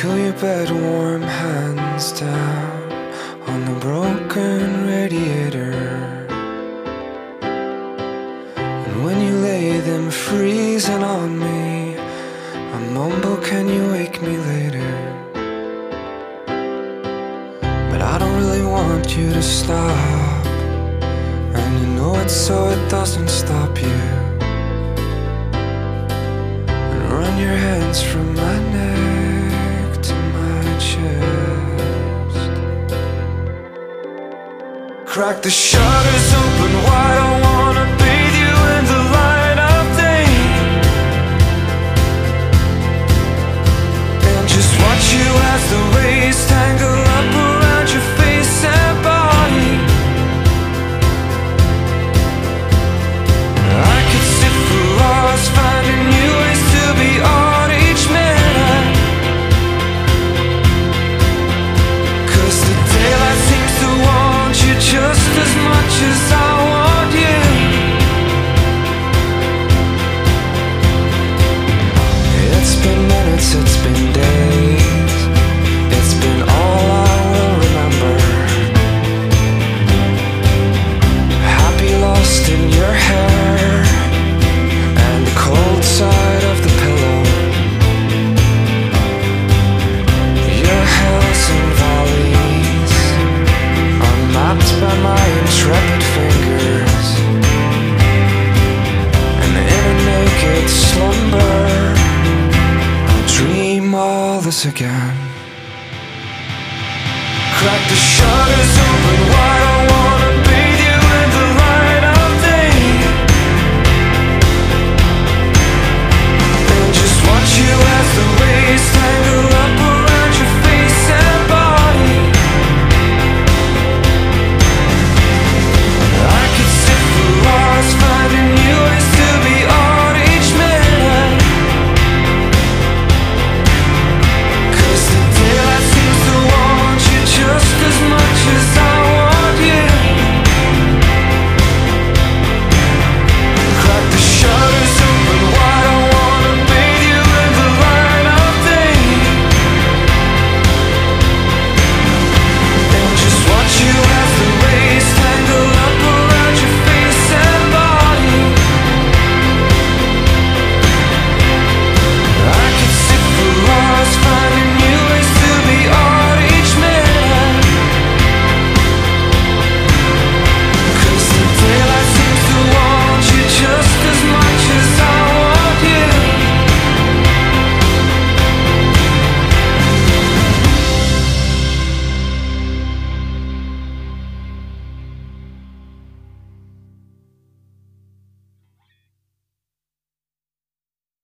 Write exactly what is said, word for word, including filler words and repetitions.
Cool your bed warm hands down on the broken radiator. And when you lay them freezing on me, I mumble, can you wake me later? But I don't really want you to stop, and you know it so it doesn't stop you. And run your hands from my neck to my chest. Crack the shutters open wide, I wanna bathe you in the light of day, and just watch you as the rays tangle up around your face and body. I could sit for hours finding new ways to be on each minute, 'cause the daylight seems to want you just as much as I want you. It's been minutes, it's been days, it's been all I will remember. Happy lost in your hair and the cold side of the pillow. Your hills and valleys are mapped by my intrepid fingers, and in a naked slumber I'll dream all this again. Crack the shut